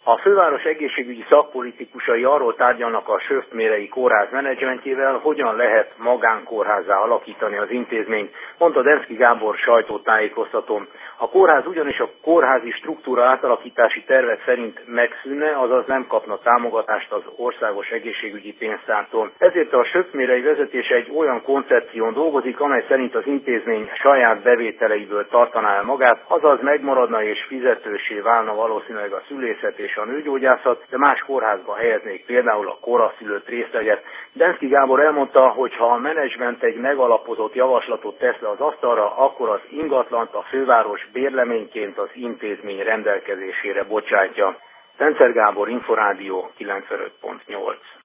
A főváros egészségügyi szakpolitikusai arról tárgyalnak a Sövt-Mérei kórház menedzsmentjével, hogyan lehet magánkórházzá alakítani az intézményt, mondta Demszky Gábor sajtótájékoztatón. A kórház ugyanis a kórházi struktúra átalakítási tervek szerint megszűnne, azaz nem kapna támogatást az Országos Egészségügyi Pénztártól. Ezért a Sövt-Mérei vezetése egy olyan koncepción dolgozik, amely szerint az intézmény saját bevételeiből tartaná el magát, azaz megmaradna és fizetőssé válna valószínűleg a szülészet és a nőgyógyászat, de más kórházba helyeznék például a koraszülött részleget. Demszky Gábor elmondta, hogy ha a menedzsment egy megalapozott javaslatot tesz le az asztalra, akkor az ingatlant a főváros bérleményként az intézmény rendelkezésére bocsátja. Rendszer Gábor, Inforádió 95.8.